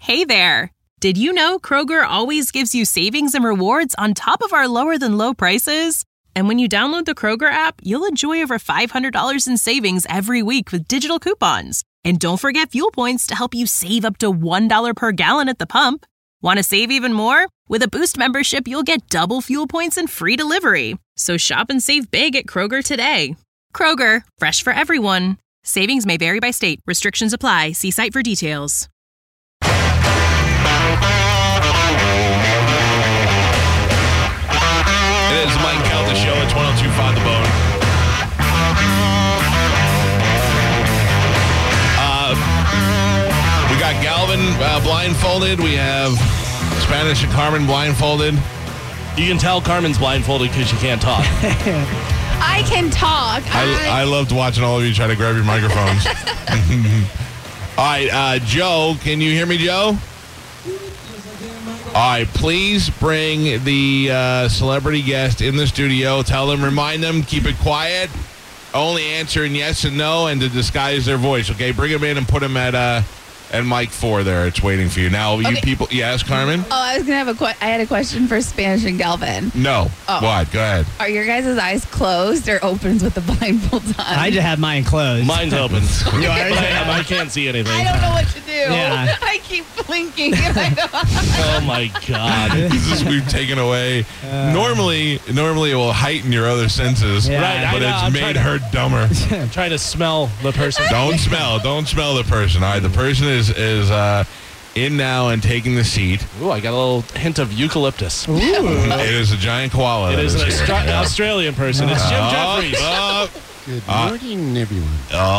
Hey there! Did you know Kroger always gives you savings and rewards on top of our lower-than-low prices? And when you download the Kroger app, you'll enjoy over $500 in savings every week with digital coupons. And don't forget fuel points to help you save up to $1 per gallon at the pump. Want to save even more? With a Boost membership, you'll get double fuel points and free delivery. So shop and save big at Kroger today. Kroger, fresh for everyone. Savings may vary by state. Restrictions apply. See site for details. It is the Mike Calta Show. It's 102.5 The Bone. We got Galvin blindfolded. We have Spanish and Carmen blindfolded. You can tell Carmen's blindfolded because she can't talk. I can talk. I loved watching all of you try to grab your microphones. All right, Joe, can you hear me, Joe? All right, please bring the celebrity guest in the studio. Tell them, remind them, keep it quiet. Only answer in yes and no and to disguise their voice, okay? Bring them in and put them at mic 4 there. It's waiting for you. Now, you people... Yes, Carmen? Oh, I was going to have I had a question for Spanish and Galvin. No. Oh. What? Go ahead. Are your guys' eyes closed or opens with the blindfold on? I just have mine closed. Mine's open. I can't see anything. I don't know what to do. Yeah. I keep blinking. And I don't. Oh, my God. We've taken away... Normally, it will heighten your other senses, Yeah. but it's made her dumber. I'm trying to smell the person. Don't smell the person. All right, the person is in now and taking the seat. Ooh, I got a little hint of eucalyptus. Ooh. It is a giant koala. It is an Australian person. It's Jim Jeffries. Good morning, everyone.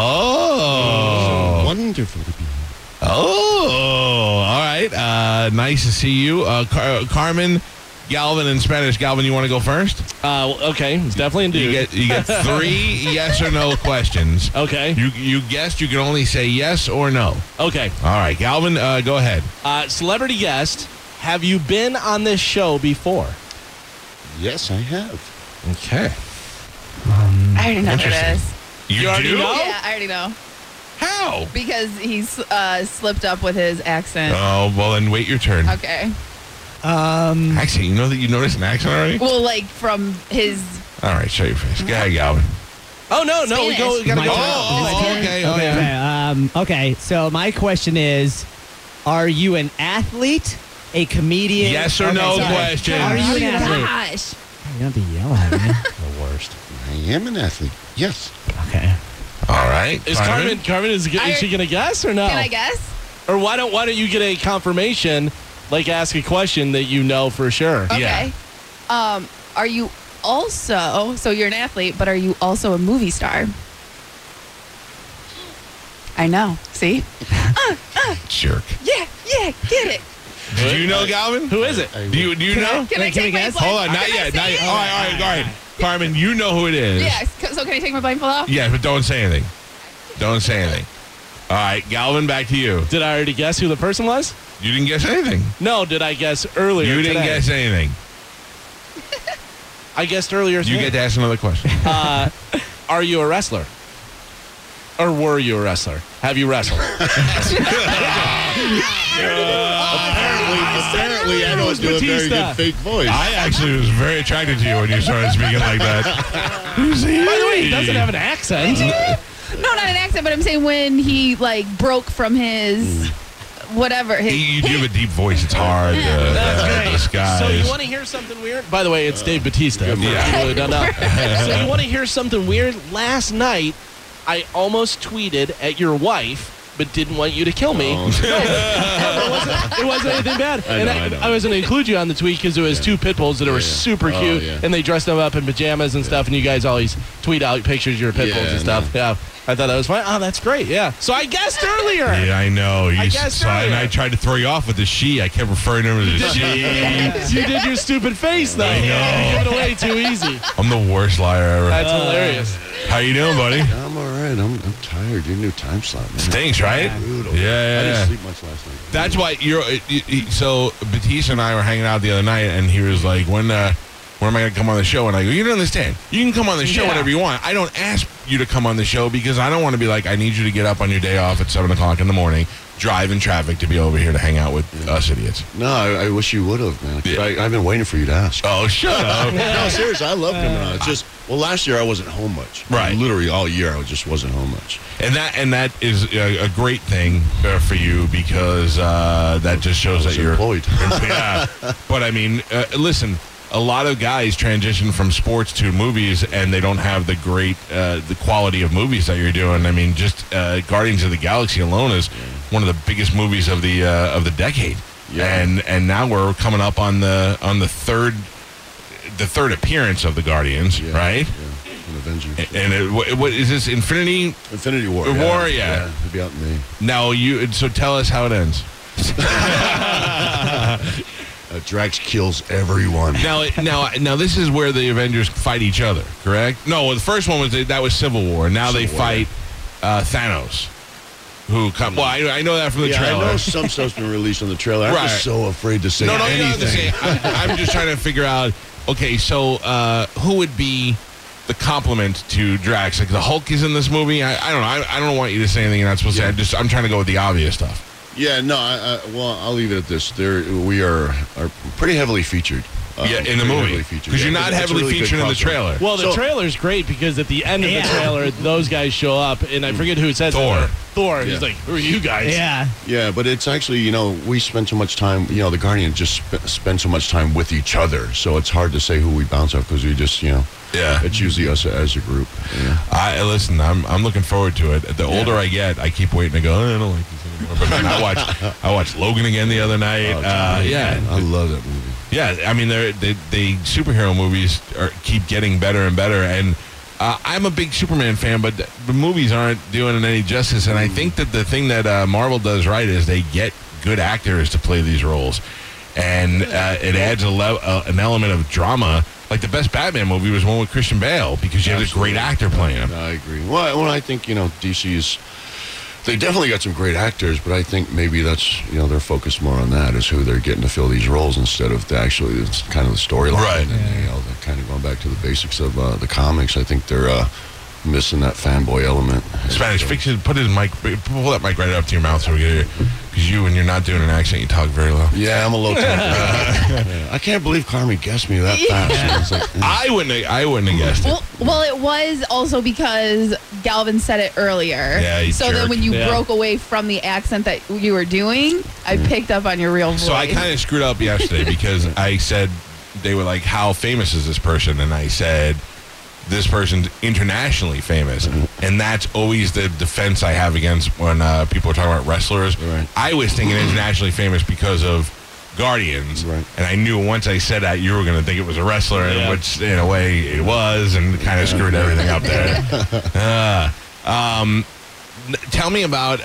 Oh. Wonderful to be here. Oh, all right. Nice to see you. Carmen, Galvin, and Spanish. Galvin, you want to go first? Okay, it's definitely a dude. You get 3 yes or no questions. Okay. You guessed. You can only say yes or no. Okay. All right, Galvin, go ahead. Celebrity guest, have you been on this show before? Yes, I have. Okay. I already know what it is. You already do? know? Yeah, I already know. How? Because he slipped up with his accent. Oh, well, then wait your turn. Okay. Accent, you know that you noticed an accent already? Well, like from his... All right, show your face. Go ahead, Galvin. Oh, no, we gotta go. Okay. Oh, yeah. Okay, so my question is, are you an athlete, a comedian? Yes or no question. Are you an Oh, athlete? gosh. You don't have to yell at me. The worst. I am an athlete. Yes. Okay. All right. Is Carmen, is she going to guess or no? Can I guess? Or why don't you get a confirmation, like ask a question that you know for sure? Okay. Yeah. Are you also, so you're an athlete, but are you also a movie star? I know. See? Jerk. Yeah, get it. Do you know, Galvin? Who is it? Do you know? Can I take my guess? blindfold? Hold on, not Can I yet. say it? All right. Carmen, you know who it is. Yeah, so can I take my blindfold off? Yeah, but don't say anything. Don't say anything. All right, Galvin, back to you. Did I already guess who the person was? You didn't guess anything. No, did I guess earlier You didn't today? guess anything. I guessed earlier You today. get to ask another question. Are you a wrestler? Or were you a wrestler? Have you wrestled? Apparently, I don't do a very Batista. good fake voice. I actually was very attracted to you when you started speaking like that. By the way, he doesn't have an accent. No, not an accent, but I'm saying when he broke from his whatever. You do have a deep voice. It's hard to disguise. So you want to hear something weird? By the way, it's Dave Batista. If you really don't know. So you want to hear something weird? Last night, I almost tweeted at your wife, but didn't want you to kill me. Oh. It wasn't anything bad. I know. I was going to include you on the tweet because it was 2 pit bulls that were super cute, and they dressed them up in pajamas and stuff, and you guys always tweet out pictures of your pit bulls and stuff. Yeah, I thought that was fun. Oh, that's great. Yeah. So I guessed earlier. Yeah, I know. I guessed and earlier. I tried to throw you off with the she. I kept referring to him as a she. You did your stupid face, though. I know. You gave it away too easy. I'm the worst liar ever. That's hilarious. How you doing, buddy? I'm all right. I'm tired. Your new time slot, man. Stinks, right? Brutal. Yeah, I yeah, didn't yeah. sleep much last night. That's why so Batista and I were hanging out the other night, and he was like, when when am I going to come on the show? And I go, you don't understand. You can come on the show whenever you want. I don't ask you to come on the show because I don't want to be like, I need you to get up on your day off at 7 o'clock in the morning, drive in traffic to be over here to hang out with us idiots. No, I wish you would have, man. Yeah. I've been waiting for you to ask. Oh, shut up. No, seriously, I love coming on. It's just, well, last year I wasn't home much. Right. Literally all year I just wasn't home much. And that is a great thing for you because that just shows that you're employed. Yeah. But I mean, listen, a lot of guys transition from sports to movies and they don't have the great the quality of movies that you're doing. I mean, just Guardians of the Galaxy alone is one of the biggest movies of the decade. Yeah. And now we're coming up on the third appearance of the Guardians, right? Yeah. Avengers. And what is this? Infinity War. War, yeah. It'll be out in May. Now so tell us how it ends. Drax kills everyone. Now this is where the Avengers fight each other, correct? No, the first one was Civil War. Now they fight Thanos. Who come? Well, I know that from the trailer. I know some stuff's been released on the trailer. I'm just so afraid to say anything. You don't have to say. I'm just trying to figure out. Okay, so who would be the complement to Drax? Like the Hulk is in this movie. I don't know. I don't want you to say anything you're not supposed to say. I'm trying to go with the obvious stuff. Yeah, no. Well, I'll leave it at this. We are pretty heavily featured. In the movie, because you're not heavily really featured in the trailer. Well, the trailer's great because at the end of the trailer, those guys show up, and I forget who says Thor. Thor. He's like, "Who are you guys?" Yeah, but it's actually, we spend so much time. The Guardians just spend so much time with each other, so it's hard to say who we bounce off because we just, it's usually us as a group. Yeah. Listen, I'm looking forward to it. The older I get, I keep waiting to go. I don't like this anymore. But man, I watched Logan again the other night. I love that movie. Yeah, I mean, the superhero movies keep getting better and better, and I'm a big Superman fan, but the movies aren't doing it any justice. And I think that the thing that Marvel does right is they get good actors to play these roles, and it adds an element of drama. Like the best Batman movie was one with Christian Bale because you had a great actor playing him. I agree. Well, I think DC's. They definitely got some great actors, but I think maybe that's, they're focused more on that as who they're getting to fill these roles instead of it's kind of the storyline. Right. And, they're kind of going back to the basics of the comics. I think they're missing that fanboy element. Spanish, fix it, put his mic, pull that mic right up to your mouth so we get here. Because when you're not doing an accent, you talk very low. Yeah, I'm a low temper. I can't believe Carmi guessed me that fast. Like, I wouldn't have guessed it. Well, it was also because Galvin said it earlier. Yeah, so then when you broke away from the accent that you were doing, I picked up on your real voice. So I kind of screwed up yesterday because I said, they were like, how famous is this person? And I said, this person's internationally famous. And that's always the defense I have against when people are talking about wrestlers. Right. I was thinking internationally famous because of Guardians. Right. And I knew once I said that, you were going to think it was a wrestler, and which in a way it was, and kind of screwed everything up there. Tell me about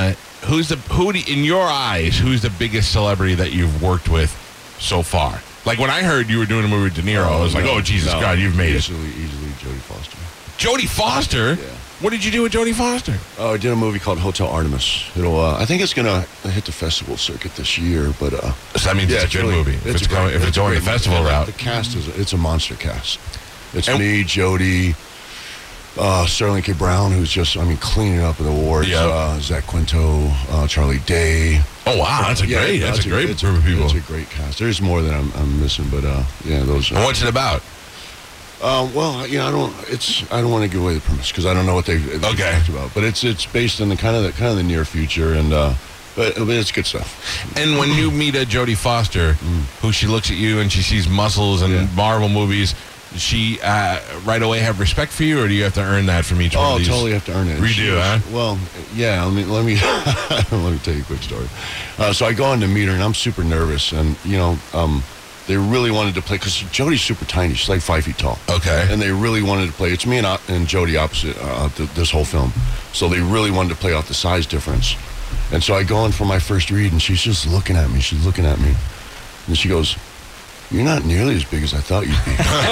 in your eyes, who's the biggest celebrity that you've worked with so far? Like when I heard you were doing a movie with De Niro, I was like, Jesus God, you've made it. Easily Jodie Foster. Jodie Foster? Yeah. What did you do with Jodie Foster? Oh, I did a movie called Hotel Artemis. I think it's going to hit the festival circuit this year, but... so that means it's a good movie. If it's going the festival route. The cast it's a monster cast. It's me, Jodie, Sterling K. Brown, who's just, cleaning up in the awards. Zach Quinto, Charlie Day. Oh wow, that's a great group of people. It's a great cast. There's more that I'm missing, but those. And what's it about? Well, I don't want to give away the premise because I don't know what they've talked about. But it's based in the kind of the near future, and but it's good stuff. And when you meet a Jodie Foster, who she looks at you and she sees muscles and Marvel movies. Does she right away have respect for you, or do you have to earn that from each one of these? Oh, totally have to earn it. Redo, huh? Well, yeah. Let me let me tell you a quick story. So I go on to meet her, and I'm super nervous, and they really wanted to play because Jodie's super tiny. She's like 5 feet tall. Okay. And they really wanted to play. It's me and Jodie opposite this whole film. So they really wanted to play off the size difference. And so I go in for my first read, and she's just looking at me. She's looking at me, and she goes, "You're not nearly as big as I thought you'd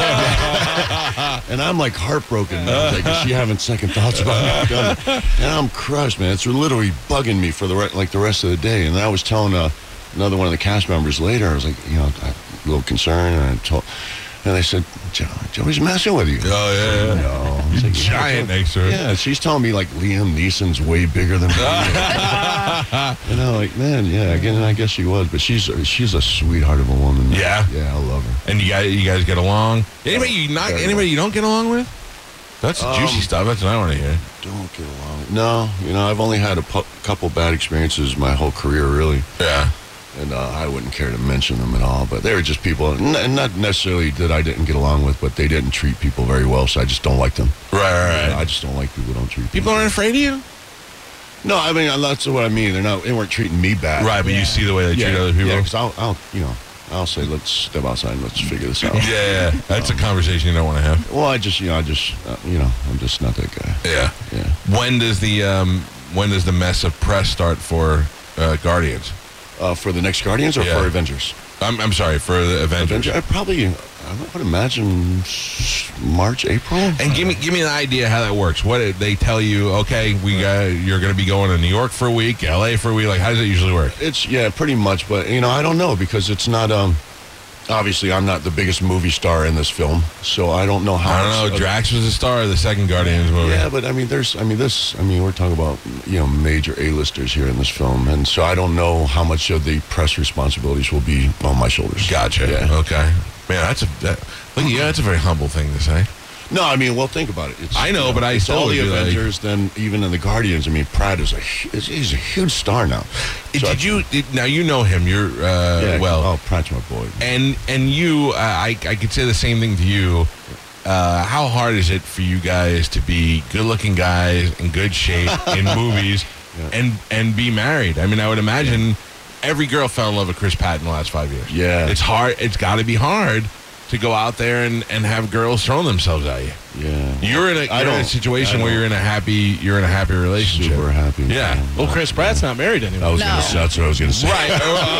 be." And I'm like heartbroken. Like, is she having second thoughts about me? And I'm crushed, man. It's literally bugging me for the rest of the day. And I was telling another one of the cast members later, I was like, I'm a little concerned. And And they said, Joey's messing with you. Oh, yeah. No. I was like, Giant next to her. Yeah, she's telling me like Liam Neeson's way bigger than me. And I'm like, man, yeah, again, I guess she was, but she's a sweetheart of a woman. Yeah? Yeah, I love her. And you guys get along? Anybody you don't get along with? That's juicy stuff. That's what I want to hear. Don't get along. No, I've only had a couple bad experiences my whole career, really. Yeah. And I wouldn't care to mention them at all, but they were just people, not necessarily that I didn't get along with, but they didn't treat people very well, so I just don't like them. Right. I just don't like people who don't treat People aren't afraid of you? No, I mean, that's what I mean. They weren't treating me bad. Right, but you see the way they treat other people? Yeah, because I'll say, let's step outside and let's figure this out. Yeah. That's a conversation you don't want to have. Well, I'm just not that guy. Yeah. When does the mess of press start for Guardians? For the next Guardians or for Avengers? I'm sorry, for the Avengers. I would imagine March, April. And give me an idea how that works. What they tell you? Okay, you're going to be going to New York for a week, LA for a week. Like, how does it usually work? It's pretty much. But I don't know because it's not. Obviously, I'm not the biggest movie star in this film, so I don't know how. I don't know. Drax was the star of the second Guardians movie. Yeah, but we're talking about major A-listers here in this film, and so I don't know how much of the press responsibilities will be on my shoulders. Gotcha. Yeah. Okay. Man, that's a very humble thing to say. No, well, think about it. I know, but I it's still all the would be Avengers. Then even in the Guardians, Pratt is he's a huge star now. Now you know him? You're Oh, Pratt's my boy. And you, I could say the same thing to you. How hard is it for you guys to be good-looking guys in good shape in movies and be married? I would imagine every girl fell in love with Chris Pratt in the last 5 years. Yeah, it's hard. It's got to be hard to go out there and have girls throwing themselves at you. Yeah, you're in a situation where you're in a happy relationship. Super happy. Yeah. Well, Chris Pratt's not married anymore. That's what I was going to say. Right.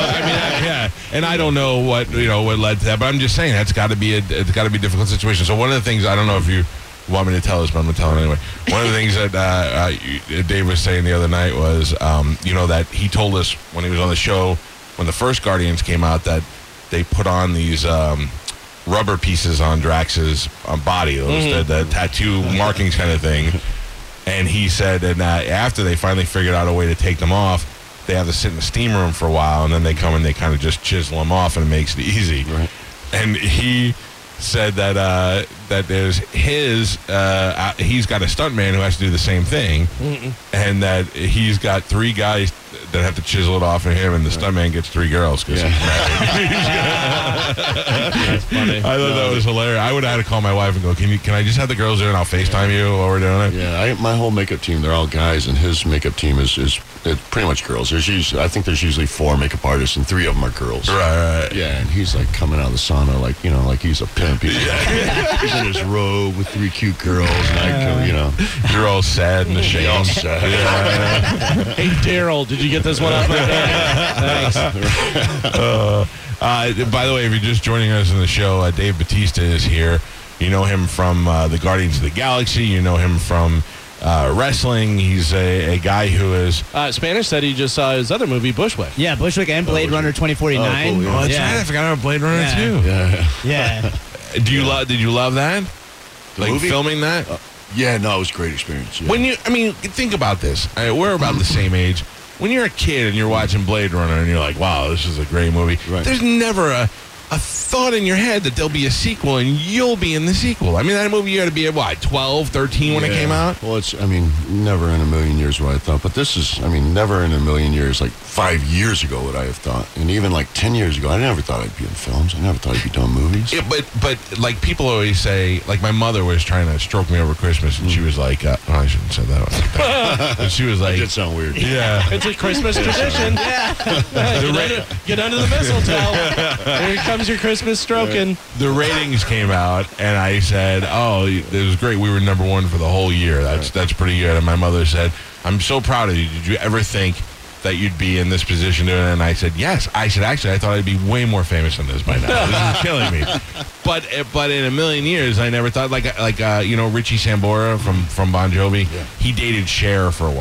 Yeah. And I don't know what led to that, but I'm just saying it's got to be a difficult situation. So one of the things, I don't know if you want me to tell this, but I'm going to tell it anyway. One of the things that Dave was saying the other night was, that he told us when he was on the show when the first Guardians came out that they put on these rubber pieces on Drax's body, the tattoo markings kind of thing. And he said that after they finally figured out a way to take them off, they have to sit in the steam room for a while, and then they come and they kind of just chisel them off, and it makes it easy. Right. And he said that there's he's got a stuntman who has to do the same thing, and that he's got 3 guys that have to chisel it off of him, and the stuntman gets 3 girls because he's married. That's funny. I thought that was hilarious. I would have had to call my wife and go, can I just have the girls there and I'll FaceTime you while we're doing it? Yeah, my whole makeup team, they're all guys, and his makeup team is pretty much girls. I think there's usually 4 makeup artists, and 3 of them are girls. Right. Yeah, and he's like coming out of the sauna like he's a pimp. He's in his robe with 3 cute girls, and you're all sad in the shade. All sad. Yeah. Hey, Daryl, did you get this one off my head? Thanks. By the way, if you're just joining us in the show, Dave Bautista is here. You know him from the Guardians of the Galaxy. You know him from wrestling. He's a guy who is... Spanish said he just saw his other movie, Bushwick. Yeah, Bushwick and Blade Runner 2049. Oh, cool, yeah. Oh, that's right. I forgot about Blade Runner, too. Yeah. Did you love that? Like movie? Filming that? Yeah, no, it was a great experience. Yeah. When think about this. We're about the same age. When you're a kid and you're watching Blade Runner and you're like, wow, this is a great movie. Right. There's never a thought in your head that there'll be a sequel and you'll be in the sequel. That movie, you had to be at 12, 13 when it came out? Well, it's, never in a million years what I thought. But this is, never in a million years, like 5 years ago what I have thought. And even like 10 years ago, I never thought I'd be in films. I never thought I'd be doing movies. Yeah, but like people always say, like my mother was trying to stroke me over Christmas and she was like, I shouldn't say that. Like that. But she was like... That did sound weird. Yeah. It's a Christmas tradition. Get under the mistletoe. Here comes your Christmas stroking. The ratings came out, and I said, "Oh, it was great. We were number 1 for the whole year. That's pretty good." And my mother said, "I'm so proud of you. Did you ever think that you'd be in this position doing it?" And I said, "Yes." I said, "Actually, I thought I'd be way more famous than this by now. This is killing me." But in a million years, I never thought Richie Sambora from Bon Jovi. Yeah. He dated Cher for a while.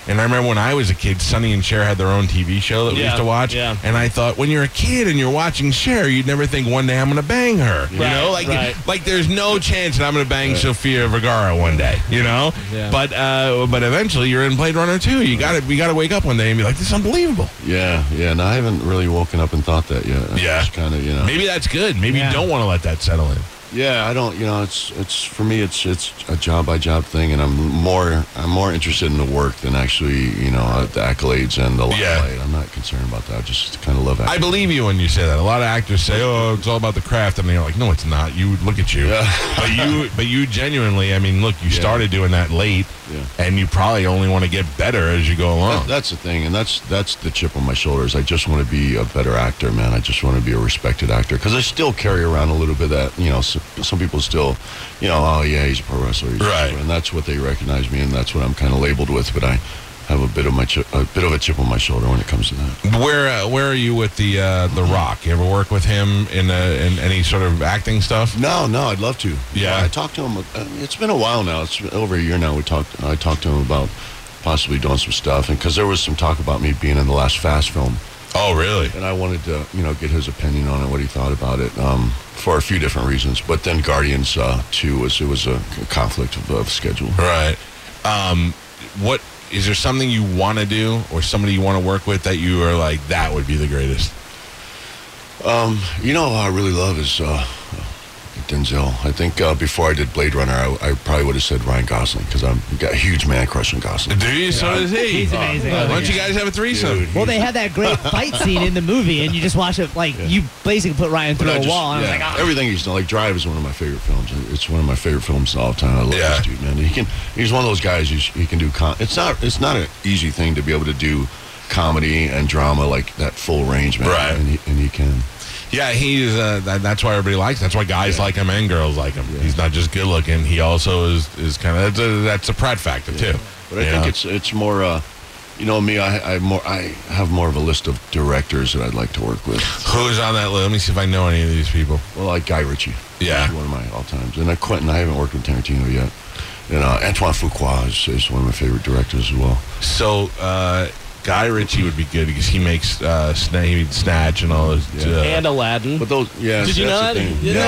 And I remember when I was a kid, Sonny and Cher had their own TV show that we used to watch. Yeah. And I thought, when you're a kid and you're watching Cher, you'd never think one day I'm going to bang her. You know, like there's no chance that I'm going to bang Sofia Vergara one day. You know, but eventually you're in Blade Runner 2. We got to wake up one day and be like, this is unbelievable. Yeah. No, I haven't really woken up and thought that yet. Yeah, kind of, you know. Maybe that's good. Maybe you don't want to let that settle in. Yeah, I don't. You know, it's for me. It's a job by job thing, and I'm more interested in the work than actually, you know, the accolades and the limelight. I'm not concerned about that. I just kind of love acting. I believe you when you say that. A lot of actors say, "Oh, it's all about the craft," and they're like, "No, it's not. You look at you." Yeah. but you genuinely. I mean, look, you started doing that late, and you probably only want to get better as you go along. That's the thing, and that's the chip on my shoulders. I just want to be a better actor, man. I just want to be a respected actor because I still carry around a little bit of that, you know. Some people still, you know, oh yeah, he's a pro wrestler, and that's what they recognize me, and that's what I'm kind of labeled with. But I have a bit of a chip on my shoulder when it comes to that. Where are you with the Rock? You ever work with him in any sort of acting stuff? No, I'd love to. Yeah, I talked to him. It's been a while now. It's been over a year now. I talked to him about possibly doing some stuff, and because there was some talk about me being in the last Fast film. Oh, really? And I wanted to, you know, get his opinion on it, what he thought about it, for a few different reasons. But then Guardians 2 was a conflict of schedule. Right. What is there something you want to do or somebody you want to work with that you are like, that would be the greatest? You know, I really love is Denzel. I think before I did Blade Runner, I probably would have said Ryan Gosling because I've got a huge man crush on Gosling. Do you? So does he. He's amazing. Why don't you guys have a threesome? Dude, well, they have that great fight scene in the movie, and you just watch it like you basically put Ryan through a wall. And I'm like, everything he's done. Like Drive is one of my favorite films. It's one of my favorite films of all time. I love this dude, man. He's one of those guys. He can do. It's not an easy thing to be able to do comedy and drama like that full range, man. Right. And he can. Yeah, he's. That's why everybody likes him. That's why guys like him and girls like him. Yeah. He's not just good looking. He also is kind of. That's a Pratt factor too. But I think it's more. You know me. I have more of a list of directors that I'd like to work with. Who's on that list? Let me see if I know any of these people. Well, like Guy Ritchie. Yeah, one of my all times. And Quentin. I haven't worked with Tarantino yet. And Antoine Fuqua is one of my favorite directors as well. So. Guy Ritchie would be good because he makes Snatch and all those. And Aladdin. But those, did you know that?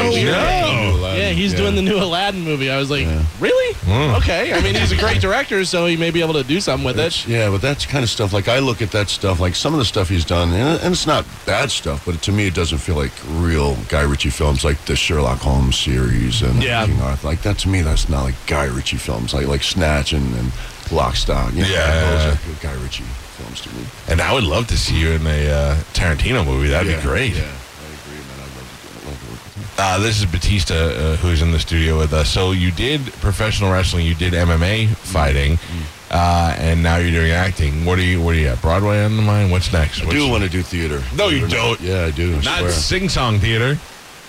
Yeah, he's doing the new Aladdin movie. I was like, really? Okay. I mean, he's a great director, so he may be able to do something with it. Yeah, but that's kind of stuff. Like, I look at that stuff, like some of the stuff he's done, and it's not bad stuff, but to me, it doesn't feel like real Guy Ritchie films, like the Sherlock Holmes series and King Arthur. Like, that to me, that's not like Guy Ritchie films, like Snatch and Lock, Stock. You know, those are good Guy Ritchie films to me. And I would love to see you in a Tarantino movie. That'd be great. Yeah, I agree, man. I'd love to work with him. This is Batista, who's in the studio with us. So you did professional wrestling, you did MMA fighting, and now you're doing acting. What are you at? Broadway on the mind? What's next? I do want to do theater. No, you don't. Yeah, I do. Not sing-song theater.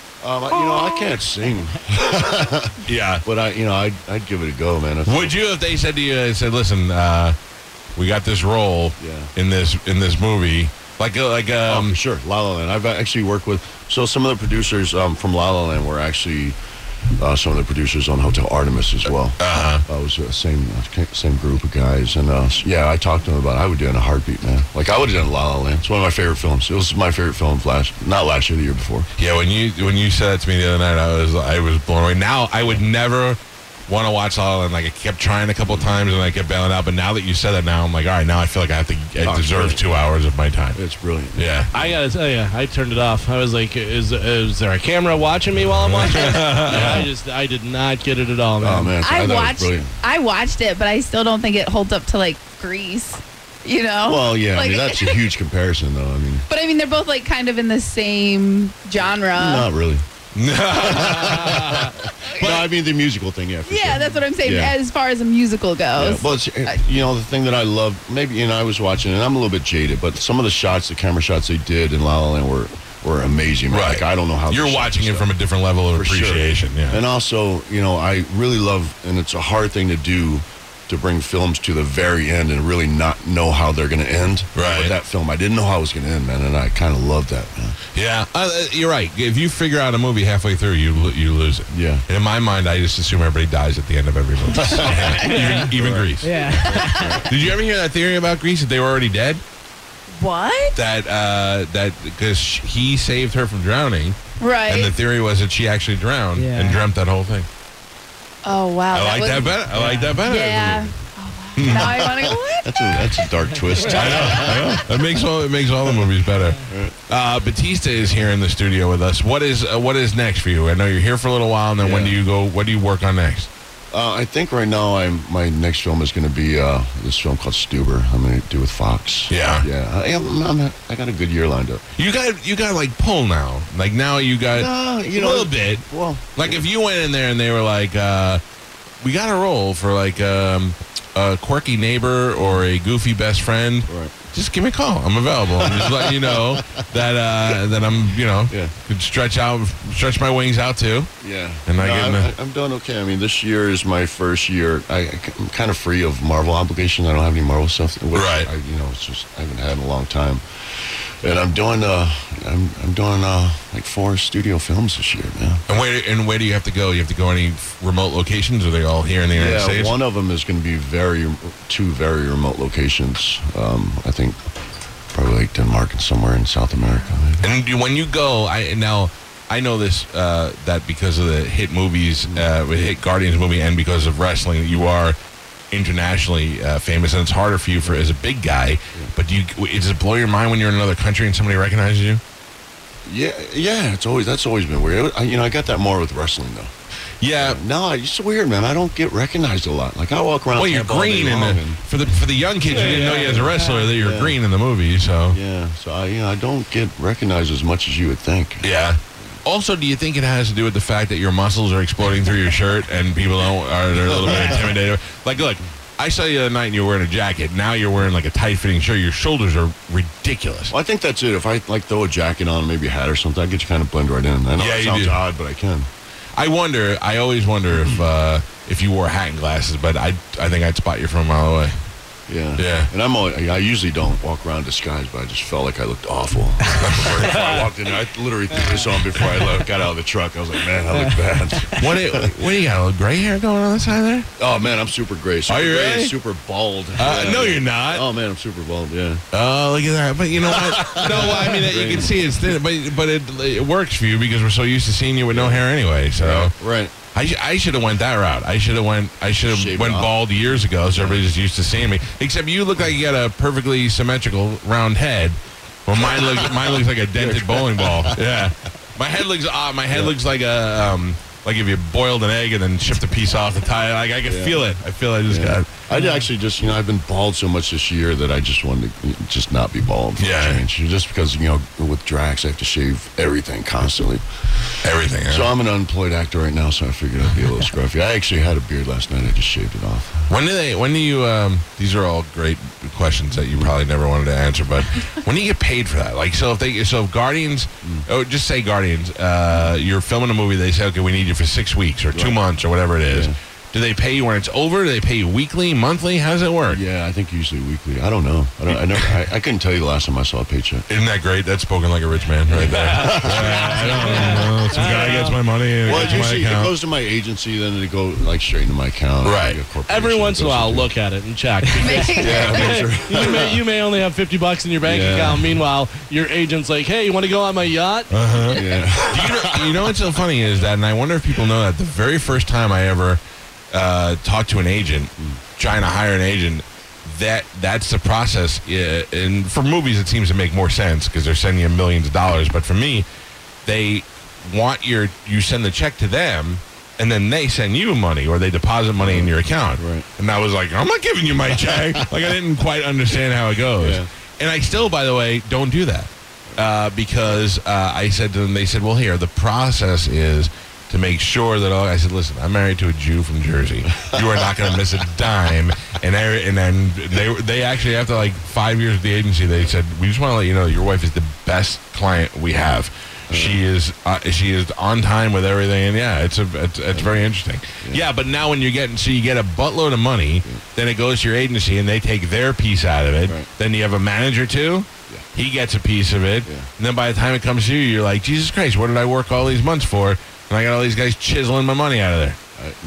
I can't sing. Yeah, but I'd give it a go, man. Would you if they said to you, listen, we got this role in this movie, like sure, La La Land. I've actually worked with some of the producers from La La Land were actually some of the producers on Hotel Artemis as well. It was the same group of guys, and I talked to them about it. I would do it in a heartbeat, man. Like I would have done La La Land. It's one of my favorite films. It was my favorite film not last year, the year before. Yeah, when you said that to me the other night, I was blown away. Now I would never want to watch La La Land. Like I kept trying a couple of times and I kept bailing out. But now that you said that, now I'm like, all right, now I feel like I deserve 2 hours of my time. It's brilliant. Yeah, I gotta tell you, I turned it off. I was like, is there a camera watching me while I'm watching it? I did not get it at all, man. Oh man, I watched it, but I still don't think it holds up to like Grease. You know? Well, yeah, like, I mean, that's a huge comparison, though. But I mean, they're both like kind of in the same genre. Not really. No, I mean the musical thing, yeah. Yeah, sure. That's what I'm saying. Yeah. As far as a musical goes, well, the thing that I love, maybe, I was watching, and I'm a little bit jaded, but some of the camera shots they did in La La Land were amazing. Man. Right. Like I don't know how you're watching it from a different level of appreciation. Sure. Yeah, and also, I really love, and it's a hard thing to do, to bring films to the very end and really not know how they're going to end. Right. With that film, I didn't know how it was going to end, man, and I kind of loved that, man. Yeah, you're right. If you figure out a movie halfway through, you lose it. Yeah. And in my mind, I just assume everybody dies at the end of every movie. even Grease. Yeah. Did you ever hear that theory about Grease, that they were already dead? What? That because he saved her from drowning. Right. And the theory was that she actually drowned and dreamt that whole thing. Oh, wow. I like that better. I like that better. Yeah. Oh, wow. Now I want to go, what? That's a dark twist. I know. It makes all the movies better. Batista is here in the studio with us. What is next for you? I know you're here for a little while, and then when do you go? What do you work on next? I think right now my next film is going to be this film called Stuber. I'm going to do with Fox. Yeah. Yeah. I got a good year lined up. You got like pull now. Like now you got a little bit. Well, like if you went in there and they were like, we got a role for like a quirky neighbor or a goofy best friend. Right. Just give me a call. I'm available. I'm just letting you know that I'm could stretch my wings out too. Yeah. And I'm doing okay. I mean, this year is my first year. I'm kind of free of Marvel obligations. I don't have any Marvel stuff. Right. It's just I haven't had in a long time. And I'm doing like 4 studio films this year, man. And where do you have to go? You have to go any remote locations? Or are they all here in the United States? Yeah, one of them is going to be two very remote locations. I think probably like Denmark and somewhere in South America. Maybe. And when you go, I know this that because of the hit movies, hit Guardians movie, and because of wrestling, you are internationally famous, and it's harder for you as a big guy. But does it blow your mind when you're in another country and somebody recognizes you? Yeah. That's always been weird. I got that more with wrestling though. Yeah. No, it's weird, man. I don't get recognized a lot. Like I walk around. Well, you're green for the young kids. You didn't know you as a wrestler that you're green in the movie. So yeah. So I don't get recognized as much as you would think. Yeah. Also, do you think it has to do with the fact that your muscles are exploding through your shirt and people are a little bit intimidated? Like, look, I saw you the other night and you were wearing a jacket. Now you're wearing like a tight-fitting shirt. Your shoulders are ridiculous. Well, I think that's it. If I like throw a jacket on, maybe a hat or something, I get you kind of blend right in. I know it sounds odd, but I can. I always wonder if you wore a hat and glasses, but I think I'd spot you from a mile away. Yeah. And I usually don't walk around disguised, but I just felt like I looked awful. Before I walked in there, I literally threw this on before I got out of the truck. I was like, man, I look bad. What do you got? A little gray hair going on the side there? Oh, man, I'm super gray. Super Are you gray really? and super bald. No, you're not. Oh, man, I'm super bald, yeah. Oh, look at that. But you know what? No, I mean, you can see it's thin, but it works for you because we're so used to seeing you with no hair anyway. So Right. I should have went that route. I should have went bald years ago, so everybody just used to seeing me. Except you look like you got a perfectly symmetrical round head. Well, mine looks like a dented bowling ball. Yeah, my head looks odd. My head looks like like if you boiled an egg and then chipped a piece off the tie. Like I can feel it. I feel I just got. I actually just I've been bald so much this year that I just wanted to just not be bald for a change. Just because with Drax I have to shave everything constantly. Everything. So I'm an unemployed actor right now, so I figured I'd be a little scruffy. I actually had a beard last night. I just shaved it off. When do you? These are all great questions that you probably never wanted to answer, but when do you get paid for that? Like, so if Guardians, just say Guardians, you're filming a movie. They say, okay, we need you for 6 weeks or 2 months or whatever it is. Yeah. Do they pay you when it's over? Do they pay you weekly, monthly? How does it work? Yeah, I think usually weekly. I don't know. I couldn't tell you the last time I saw a paycheck. Isn't that great? That's spoken like a rich man right there. I don't know. Some guy gets my money and well, it usually it goes to my agency, then it goes like straight into my account. Right. Every once in a while, I'll look at it and check. You may only have $50 in your bank account. Meanwhile, your agent's like, "Hey, you want to go on my yacht?" Yeah. You know what's so funny is that, and I wonder if people know that the very first time I ever talk to an agent, trying to hire an agent, that's the process. And for movies, it seems to make more sense because they're sending you millions of dollars. But for me, they want you send the check to them, and then they send you money or they deposit money in your account. Right. And I was like, I'm not giving you my check. Like I didn't quite understand how it goes. Yeah. And I still, by the way, don't do that because I said to them, they said, well, here, the process is to make sure that I said, listen, I'm married to a Jew from Jersey. You are not going to miss a dime. And then they actually, after like 5 years at the agency, they said, we just want to let you know that your wife is the best client we have. She is on time with everything, and yeah, it's very interesting. Yeah, but now when you get a buttload of money, then it goes to your agency, and they take their piece out of it. Right. Then you have a manager too. Yeah. He gets a piece of it, and then by the time it comes to you, you're like, Jesus Christ, what did I work all these months for? And I got all these guys chiseling my money out of there.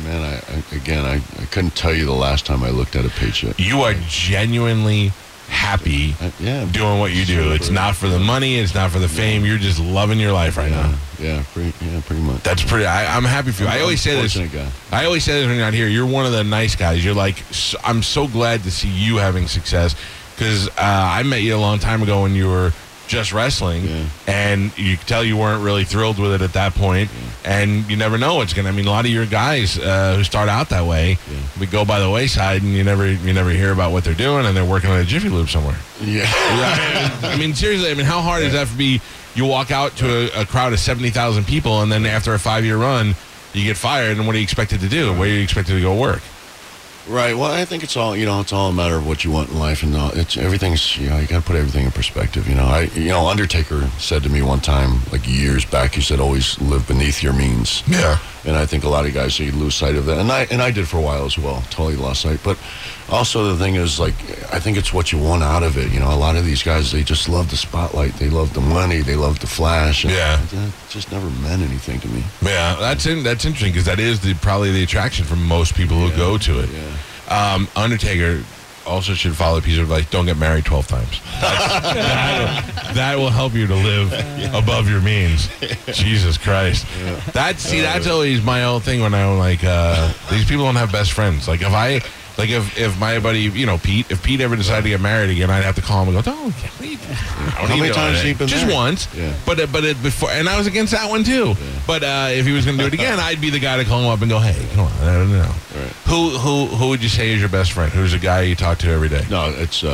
I couldn't tell you the last time I looked at a paycheck. You are genuinely happy doing what you do. It's not for the money. It's not for the fame. You're just loving your life right now. Yeah, pretty much. That's pretty. I'm happy for you. I always say this. I always say this when you're not here. You're one of the nice guys. You're like, I'm so glad to see you having success because I met you a long time ago when you were just wrestling, and you could tell you weren't really thrilled with it at that point, and you never know what's going to. I mean, a lot of your guys who start out that way, we go by the wayside, and you never hear about what they're doing, and they're working on a Jiffy Lube somewhere. Yeah. I mean, seriously, I mean, how hard is that to be? You walk out to a crowd of 70,000 people, and then after a 5-year run, you get fired, and what are you expected to do? Where are you expected to go work? Right. Well, I think it's all a matter of what you want in life, and everything's, you got to put everything in perspective. Undertaker said to me one time, like years back, he said, always live beneath your means. Yeah. And I think a lot of guys, they lose sight of that. And I did for a while as well, totally lost sight. But also the thing is, like, I think it's what you want out of it. A lot of these guys, they just love the spotlight. They love the money. They love the flash. And that just never meant anything to me. Yeah, that's interesting because that is probably the attraction for most people who go to it. Yeah. Undertaker also should follow a piece of advice: don't get married 12 times. That will help you to live above your means. Jesus Christ. Yeah. That's always my old thing when I'm like, these people don't have best friends. Like if my buddy, Pete, if Pete ever decided to get married again, I'd have to call him and go, how many times have you been just married? Once. Yeah. But before, and I was against that one too. Yeah. But if he was going to do it again, I'd be the guy to call him up and go, hey, come on, I don't know. Right. Who would you say is your best friend? Who's a guy you talk to every day? No, it's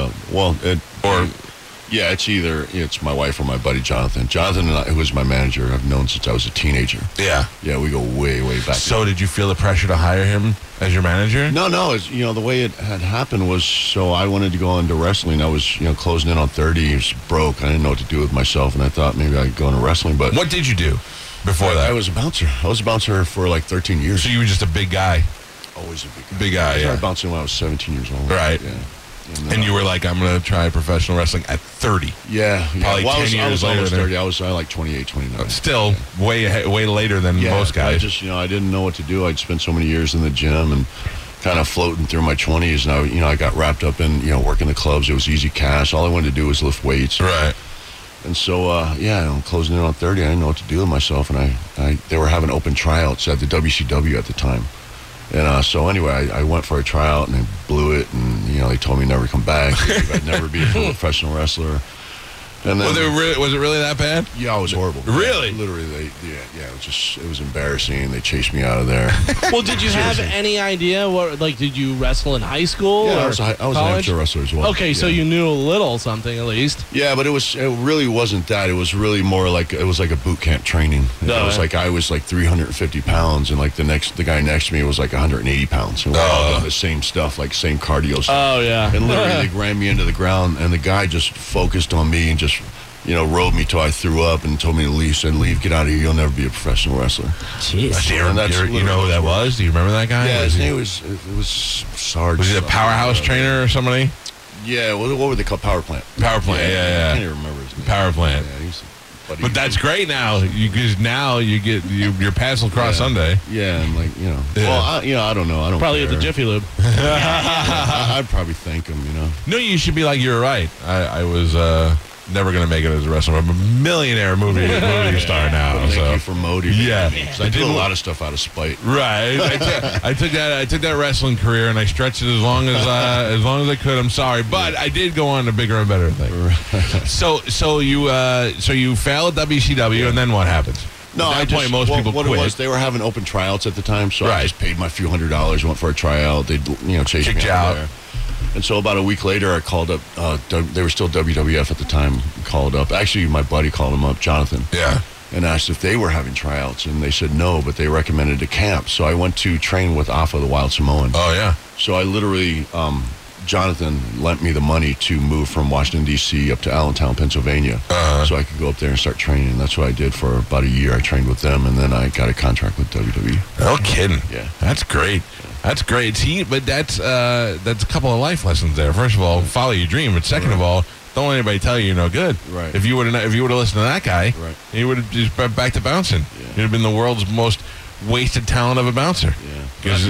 it's my wife or my buddy Jonathan. Jonathan, who was my manager, I've known since I was a teenager. Yeah. Yeah, we go way, way back. So did you feel the pressure to hire him as your manager? No. The way it had happened was, so I wanted to go into wrestling. I was, closing in on 30. I was broke. I didn't know what to do with myself, and I thought maybe I'd go into wrestling. But what did you do before that? I was a bouncer. I was a bouncer for like 13 years. So you were just a big guy? Always a big guy. Big guy, I started bouncing when I was 17 years old. Right. Yeah. And you were like, I'm going to try professional wrestling at 30. Yeah. Probably 10 years later. I was almost 30. I was like 28, 29. Still way later than most guys. I just, I didn't know what to do. I'd spent so many years in the gym and kind of floating through my 20s. And I got wrapped up in, working the clubs. It was easy cash. All I wanted to do was lift weights. Right. And so, I'm closing in on 30. I didn't know what to do with myself. And they were having open tryouts at the WCW at the time. And so anyway, I went for a tryout and I blew it, and they told me never come back. I'd never be a professional wrestler. And then, was it really that bad? Yeah, it was horrible. Really? Literally, it was embarrassing. They chased me out of there. Well, did you have any idea did you wrestle in high school? Yeah, or I was an amateur wrestler as well. Okay, so you knew a little something at least. Yeah, but it really wasn't that. It was really more like, it was like a boot camp training. It was like, I was like 350 pounds, and like the guy next to me was like 180 pounds. And we're all doing the same stuff, like same cardio stuff. Oh, yeah. And literally they ran me into the ground, and the guy just focused on me and just rode me till I threw up and told me to leave. Said, leave, get out of here. You'll never be a professional wrestler. Jeez. You know who that was? Do you remember that guy? Yeah, his name was Sarge. Was he a powerhouse trainer or somebody? Yeah, what were they called? Power Plant. Power Plant, yeah. I can't even remember his name. Power Plant. Yeah, but that's great now. Because now you get your paths will cross Sunday. Yeah, and like well, I don't know. I don't probably care. at the Jiffy Lube. I'd probably thank him. No, you should be like, you're right. I was never going to make it as a wrestler. I'm a millionaire movie star now. Well, thank you for motivating me. I did a lot of stuff out of spite. Right. I took that wrestling career and I stretched it as long as I could. I'm sorry, but I did go on to bigger and better things. So you failed at WCW, and then what happened? No, at that point, most people quit. It was, they were having open tryouts at the time, so I just paid my few $100s, went for a tryout. They'd chase me out there. And so about a week later, I called up. They were still WWF at the time. Called up. Actually, my buddy called him up, Jonathan. Yeah. And asked if they were having tryouts, and they said no, but they recommended a camp. So I went to train with Afa, the Wild Samoan. Oh yeah. So I literally Jonathan lent me the money to move from Washington, D.C. up to Allentown, Pennsylvania, so I could go up there and start training. And that's what I did for about a year. I trained with them, and then I got a contract with WWE. No kidding. Yeah. That's great. That's great. See, but that's a couple of life lessons there. First of all, follow your dream. But second of all, don't let anybody tell you you're no good. Right. If you would have listened to that guy, Right. you would have just been back to bouncing. Yeah. You'd have been the world's most wasted talent of a bouncer. Yeah. 'Cause-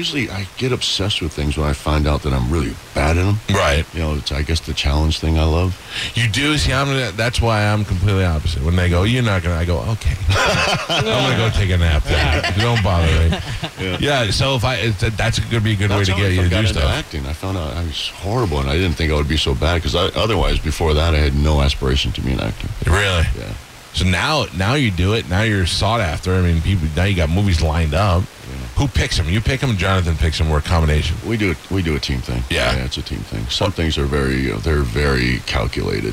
I get obsessed with things when I find out that I'm really bad at them. Right. It's, I guess, the challenge thing I love. You do? See, that's why I'm completely opposite. When they go, you're not going to, I go, okay. I'm going to go take a nap then. Don't bother me. Yeah, so that's going to be a good way to get you to do stuff. Acting. I found out I was horrible, and I didn't think I would be so bad, because otherwise, before that, I had no aspiration to be an actor. Really? Yeah. So now you do it. Now you're sought after. I mean, now you got movies lined up. Yeah. Who picks them? You pick them. Probably picks them. We're a combination. We do a team thing. Yeah. It's a team thing. Some things are they're very calculated.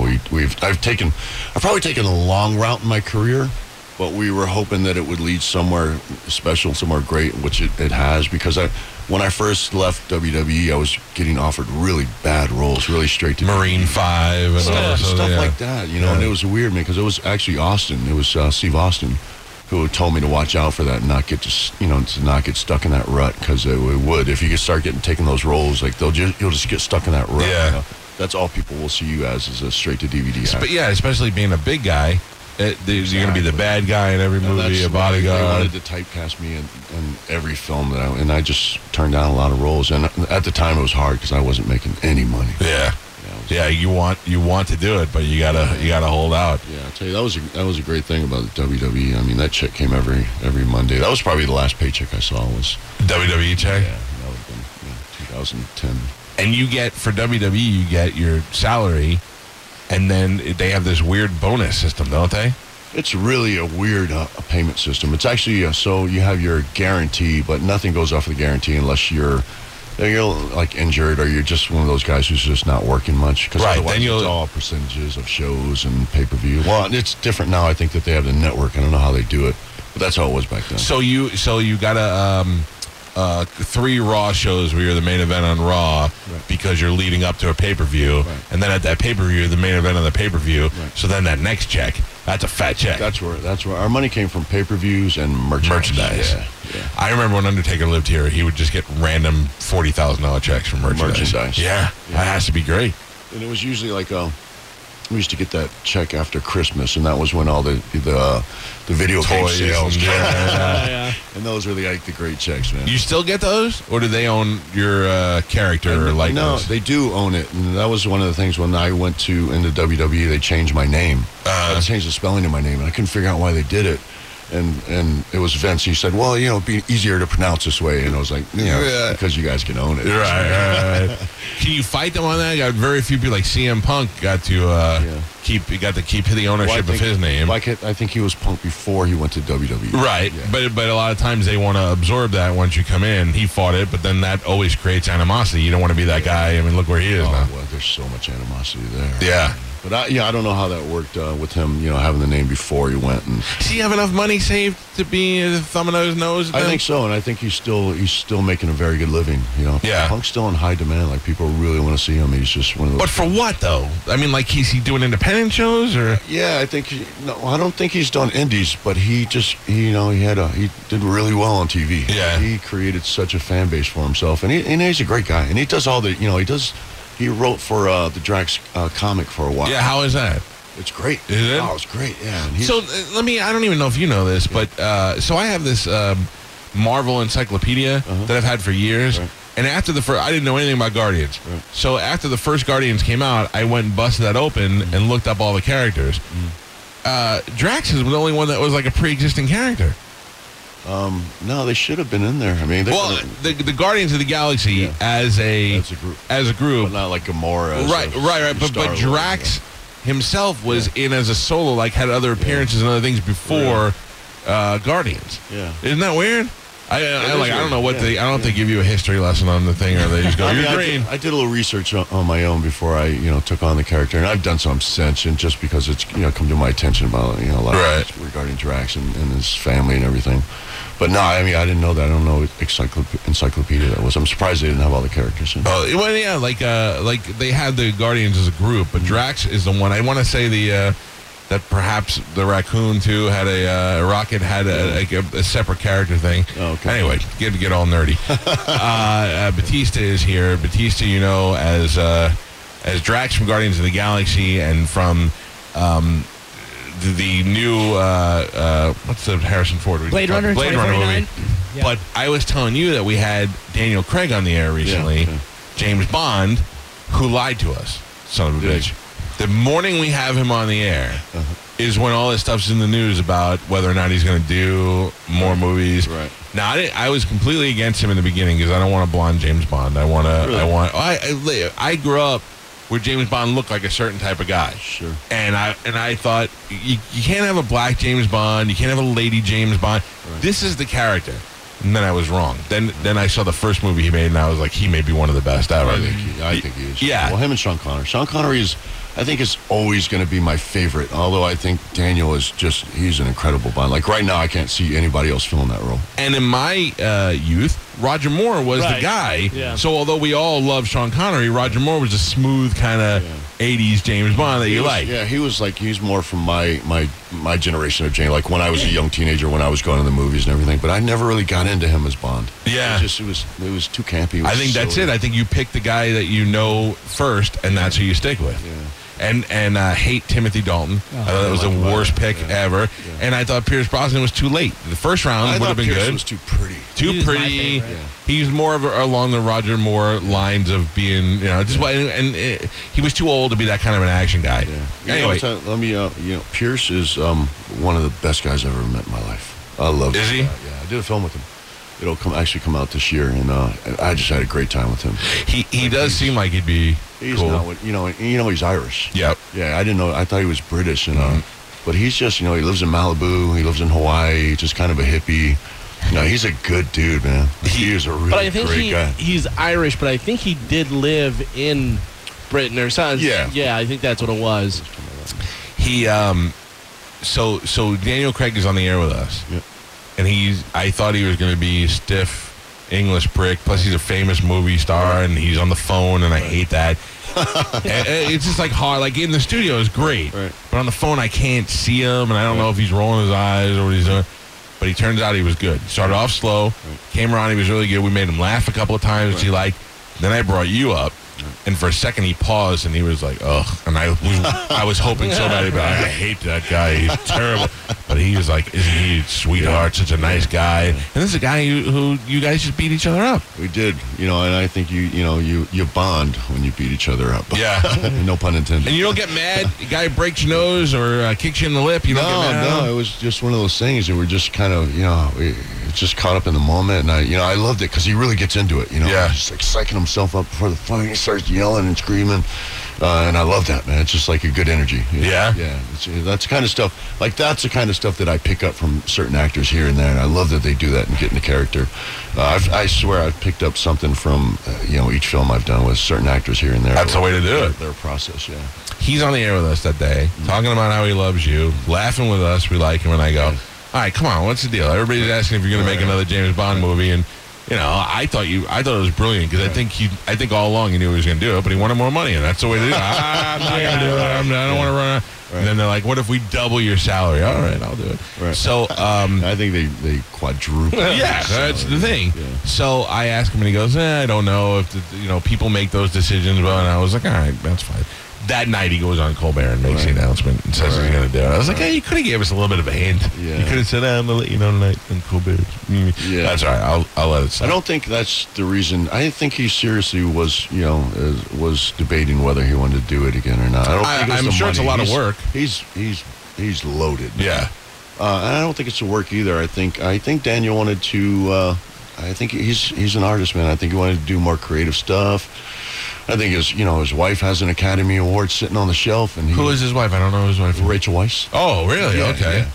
I've probably taken a long route in my career, but we were hoping that it would lead somewhere special, somewhere great, which it has, because when I first left WWE, I was getting offered really bad roles, really straight to Marine 5 and stuff yeah. like that, and it was weird, man, because it was actually Austin. It was Steve Austin who told me to watch out for that and not get to not get stuck in that rut, because it would, if you could start taking those roles, like you'll just get stuck in that rut. Yeah. That's all people will see you as, is a straight to DVD actor. But yeah, especially being a big guy. You're going to be the bad guy in every movie, a bodyguard. They wanted to typecast me in every film and I just turned down a lot of roles. And at the time, it was hard because I wasn't making any money. Yeah. Yeah, you want to do it, but you gotta hold out. Yeah, I'll tell you, that was a great thing about the WWE. I mean, that check came every Monday. That was probably the last paycheck I saw was WWE check. Yeah, that would have been 2010. And you get, for WWE, you get your salary, and then they have this weird bonus system, don't they? It's really a weird payment system. It's actually so you have your guarantee, but nothing goes off of the guarantee unless you're like injured or you're just one of those guys who's just not working much. Because right, otherwise it's all percentages of shows and pay-per-view. Well, it's different now. I think that they have the network. I don't know how they do it, but that's how it was back then. So you got a 3 Raw shows where you're the main event on Raw, right, because you're leading up to a pay-per-view, right, and then at that pay-per-view, the main event on the pay-per-view. Right. So then that next check, that's a fat check. That's where our money came from: pay-per-views and merchandise. Yeah. I remember when Undertaker lived here, he would just get random $40,000 checks from merchandise. Yeah, that has to be great. And it was usually like we used to get that check after Christmas, and that was when all the video game sales. And those were the great checks, man. You still get those, or do they own your character or likeness? No, they do own it, and that was one of the things when I went into WWE. They changed my name. They changed the spelling of my name, and I couldn't figure out why they did it. And it was Vince. He said, "Well, it'd be easier to pronounce this way." And I was like, because you guys can own it. Right. Can you fight them on that? Got very few people, like CM Punk got to keep the ownership of his name. I think he was Punk before he went to WWE. Right. Yeah. But a lot of times they want to absorb that once you come in. He fought it, but then that always creates animosity. You don't want to be that guy. I mean, look where he is now. Well, there's so much animosity there. Yeah. But I don't know how that worked with him, having the name before he went. And does he have enough money saved to be a thumb on his nose? I think so, and I think he's still making a very good living. Yeah. Punk's still in high demand. Like, people really want to see him. He's just one of those. But for what though? I mean, like, is he doing independent shows or? Yeah, I think I don't think he's done indies, but he just he did really well on TV. Yeah. He created such a fan base for himself, and he's a great guy, and he does all the He wrote for the Drax comic for a while. Yeah, how is that? It's great. Is it? Oh, it's great, yeah. So I don't even know if you know this, but so I have this Marvel encyclopedia that I've had for years. Right. And after the first, I didn't know anything about Guardians. Right. So after the first Guardians came out, I went and busted that open and looked up all the characters. Drax is the only one that was like a pre-existing character. No, they should have been in there. I mean, the Guardians of the Galaxy as a group, but not like Gamora. Right. But Drax himself was in as a solo, like had other appearances and other things before Guardians. Yeah, isn't that weird? I don't know what I don't know if they give you a history lesson on the thing, or they just go, "You're green." I did a little research on my own before I took on the character, and I've done some since, and just because it's come to my attention about a lot of things regarding Drax and his family and everything. But no, I mean I didn't know that. I don't know what encyclopedia that was. I'm surprised they didn't have all the characters. Well, yeah, like they had the Guardians as a group, but Drax is the one. I want to say that perhaps the raccoon too had Rocket had a separate character thing. Oh, okay. Anyway, get all nerdy. Batista is here. Batista, as Drax from Guardians of the Galaxy and from the new what's the Harrison Ford Blade Runner movie. Yeah. But I was telling you that we had Daniel Craig on the air recently, James Bond, who lied to us, son of a bitch. The morning we have him on the air is when all this stuff's in the news about whether or not he's going to do more movies. Right. Now, I was completely against him in the beginning because I don't want a blonde James Bond. I grew up where James Bond looked like a certain type of guy. Sure. And I thought, you can't have a black James Bond. You can't have a lady James Bond. Right. This is the character. And then I was wrong. Then I saw the first movie he made, and I was like, he may be one of the best ever. I think he is. Yeah. Well, him and Sean Connery. Sean Connery is always going to be my favorite, although I think Daniel he's an incredible Bond. Like right now, I can't see anybody else filling that role. And in my youth, Roger Moore was the guy. Yeah. So although we all love Sean Connery, Roger Moore was a smooth kind of 80s James Bond that you like. Yeah, he was more from my generation of James, like when I was a young teenager, when I was going to the movies and everything. But I never really got into him as Bond. Yeah. It was too campy. I think that's it. I think you pick the guy that you know first, and that's who you stick with. Yeah. And hate Timothy Dalton. I thought that was the worst pick ever. Yeah. And I thought Pierce Brosnan was too late. The first round would have been Pierce good. Was too pretty. Too pretty. He's more of along the Roger Moore lines of being, he was too old to be that kind of an action guy. Yeah. Anyway, let me. Pierce is one of the best guys I've ever met in my life. I love him. Is he? Yeah, I did a film with him. It'll come out this year, and I just had a great time with him. He does seem like he'd be cool. Not, he's Irish. Yep. Yeah, I didn't know. I thought he was British, but he's just, he lives in Malibu. He lives in Hawaii. Just kind of a hippie. He's a good dude, man. He is a really great guy. He's Irish, but I think he did live in Britain or something. Yeah, I think that's what it was. He so Daniel Craig is on the air with us. Yep. And I thought he was going to be stiff English prick. Plus, he's a famous movie star, and he's on the phone, and I hate that. It's just like hard. Like in the studio is great, but on the phone I can't see him, and I don't know if he's rolling his eyes or what he's doing. But he turns out he was good. Started off slow, came around, he was really good. We made him laugh a couple of times. He liked. Then I brought you up. And for a second, he paused, and he was like, ugh. And I was hoping so bad, but I hate that guy. He's terrible. But he was like, isn't he a sweetheart, such a nice guy? And this is a guy who you guys just beat each other up. We did. And I think you bond when you beat each other up. Yeah. No pun intended. And you don't get mad? The guy breaks your nose or kicks you in the lip? You don't get mad? No, it was just one of those things that we're just kind of, just caught up in the moment. And I loved it because he really gets into it, Yeah. Just like psyching himself up before the fight. He starts yelling and screaming. And I love that, man. It's just like a good energy. Yeah? Yeah. That's the kind of stuff. Like, that's the kind of stuff that I pick up from certain actors here and there. And I love that they do that and get into character. I swear I've picked up something from, each film I've done with certain actors here and there. That's the way to do it. Their process, yeah. He's on the air with us that day, talking about how he loves you, laughing with us. We like him. And I go, all right, come on, what's the deal? Everybody's asking if you're going to make another James Bond movie. And, I thought it was brilliant because I think all along he knew he was going to do it, but he wanted more money, and that's the way to do it. I'm not going to do it. I don't want to run out. Right. And then they're like, what if we double your salary? All right, I'll do it. Right. So I think they quadruple. Yeah, that's the thing. Yeah. So I asked him, and he goes, I don't know if people make those decisions. Well, and I was like, all right, that's fine. That night he goes on Colbert and makes the announcement and says he's going to do it. I was like, hey, you could have gave us a little bit of a hint. Yeah. You could have said, I'm going to let you know tonight on Colbert. Yeah. That's all right. I'll let it slide. I don't think that's the reason. I think he seriously was debating whether he wanted to do it again or not. I'm sure it's a lot of work. He's loaded. Yeah. And I don't think it's the work either. I think Daniel wanted to. I think he's an artist, man. I think he wanted to do more creative stuff. I think his wife has an Academy Award sitting on the shelf. And who is his wife? I don't know his wife. Rachel Weisz. Oh, really? Yeah, okay.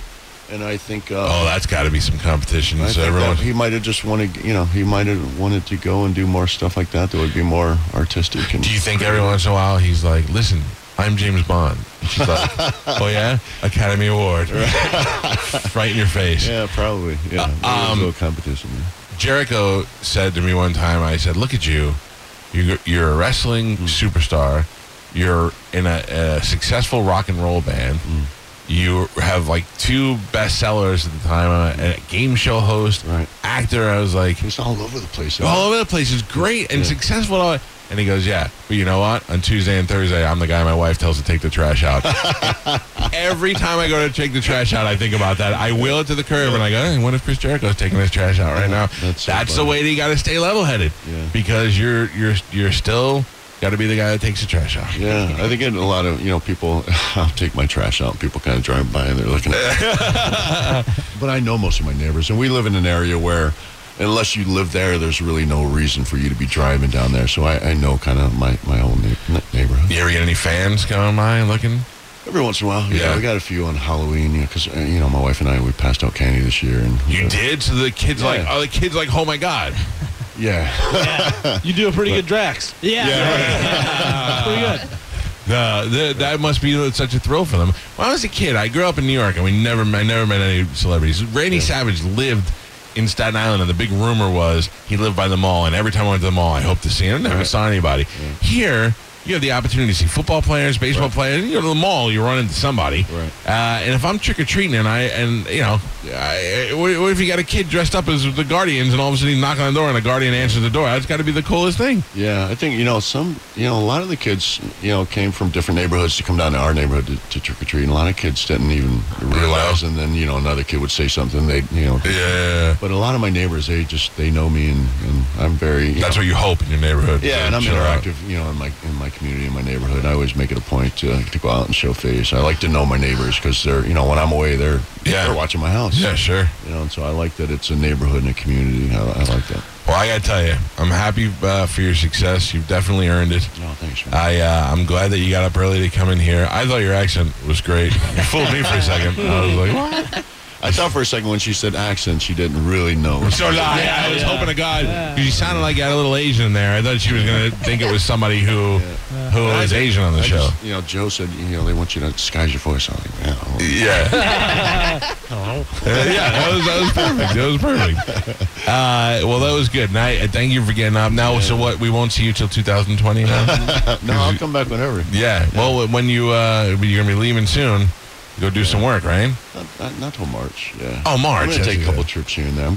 And I think... that's got to be some competition. I So think everyone... that he might have just wanted, he might have wanted to go and do more stuff like that would be more artistic. And Do you think every once in a while he's like, listen, I'm James Bond? And she's like, oh yeah? Academy Award. Right in your face. Yeah, probably. Yeah, a little competition. Yeah. Jericho said to me one time, I said, look at you. You're a wrestling superstar. You're in a successful rock and roll band. You have like 2 bestsellers at the time, a game show host, actor. I was like... He's all over the place. All over the place. It's great and successful. And he goes, yeah, but you know what? On Tuesday and Thursday, I'm the guy my wife tells to take the trash out. Every time I go to take the trash out, I think about that. I wheel it to the curb, and I go, hey, what if Chris Jericho's taking his trash out right now? That's the way that you got to stay level-headed. Yeah. Because you're still... got to be the guy that takes the trash out. Yeah, I think a lot of, people, I'll take my trash out. People kind of drive by and they're looking at it. But I know most of my neighbors, and we live in an area where, unless you live there, there's really no reason for you to be driving down there. So I know kind of my whole neighborhood. You ever get any fans coming by and looking? Every once in a while, yeah. We got a few on Halloween, because, my wife and I, we passed out candy this year. And you did? So the kids oh my God. Yeah. You do a pretty good Drax. Yeah. Pretty good. That must be such a thrill for them. When I was a kid, I grew up in New York, and I never met any celebrities. Randy Savage lived in Staten Island, and the big rumor was he lived by the mall, and every time I went to the mall, I hoped to see him. I never saw anybody. Yeah. Here, you have the opportunity to see football players, baseball players. You go to the mall, you run into somebody. Right. And if I'm trick-or-treating what if you got a kid dressed up as the Guardians and all of a sudden he's knocking on the door and a Guardian answers the door? That's got to be the coolest thing. Yeah, I think, a lot of the kids, came from different neighborhoods to come down to our neighborhood to trick-or-treat. And a lot of kids didn't even realize. And then, another kid would say something. Yeah. But a lot of my neighbors, they know me, and I'm very... That's what you hope in your neighborhood. Yeah, and I'm interactive, in my community, in my neighborhood. I always make it a point to go out and show face. I like to know my neighbors because they're, when I'm away, they're watching my house. Yeah, sure. And so I like that it's a neighborhood and a community. I like that. Well, I got to tell you, I'm happy for your success. You've definitely earned it. No, thanks, man. I'm glad that you got up early to come in here. I thought your accent was great. You fooled me for a second. I was like, what? I thought for a second when she said accent, she didn't really know. So I was hoping to God, because you sounded like you had a little Asian in there. I thought she was going to think it was somebody who is Asian on the show. Just, Joe said, they want you to disguise your voice. I was like, yeah. That was perfect. That was perfect. Well, that was good. And I thank you for getting up. Now, so what? We won't see you till 2020 now? No, I'll come back whenever. Yeah. Well, when you're going to be leaving soon. Go do some work, right? Not till March. Yeah. Oh, March. I'm gonna take a couple trips here and there.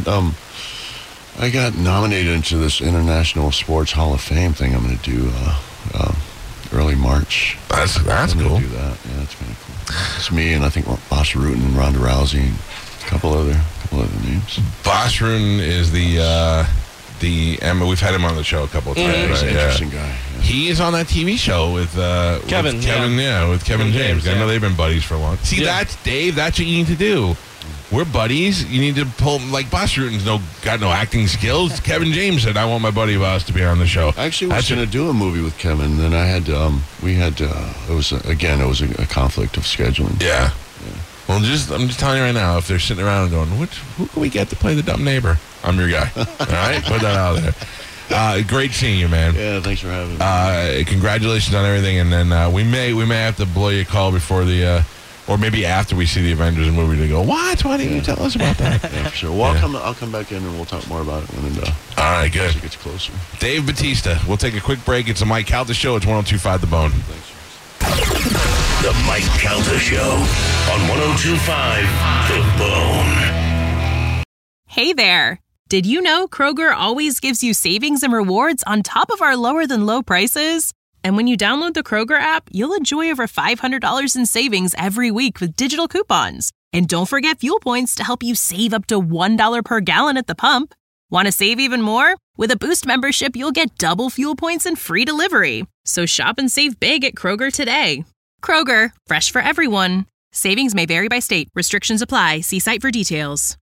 I got nominated into this International Sports Hall of Fame thing. I'm gonna do early March. That's cool. Do that. Yeah, that's kind of cool. It's me and I think Bas Rutten and Ronda Rousey and a couple other names. Bas Rutten is we've had him on the show a couple of times. He's an interesting guy. Yeah. He is on that TV show with Kevin. With Kevin James. I know they've been buddies for a long time. See, that's Dave. That's what you need to do. We're buddies. You need to pull like Bas Rutten's got no acting skills. Kevin James said, "I want my buddy Bas to be on the show." I actually was going to do a movie with Kevin, and I had it was a conflict of scheduling. Yeah. Well, I'm just telling you right now, if they're sitting around and going, who can we get to play the dumb neighbor? I'm your guy. All right? Put that out there. Great seeing you, man. Yeah, thanks for having me. Congratulations on everything, and then we may have to blow you a call before or maybe after we see the Avengers movie to go, what? Why didn't you tell us about that? Yeah, for sure. Well, I'll come back in and we'll talk more about it when all right, good. As it gets closer. Dave Bautista. We'll take a quick break. It's the Mike Calta Show. It's 102.5 The Bone. Thanks. The Mike Calta Show on 102.5 The Bone. Hey there. Did you know Kroger always gives you savings and rewards on top of our lower than low prices? And when you download the Kroger app, you'll enjoy over $500 in savings every week with digital coupons. And don't forget fuel points to help you save up to $1 per gallon at the pump. Want to save even more? With a Boost membership, you'll get double fuel points and free delivery. So shop and save big at Kroger today. Kroger, fresh for everyone. Savings may vary by state. Restrictions apply. See site for details.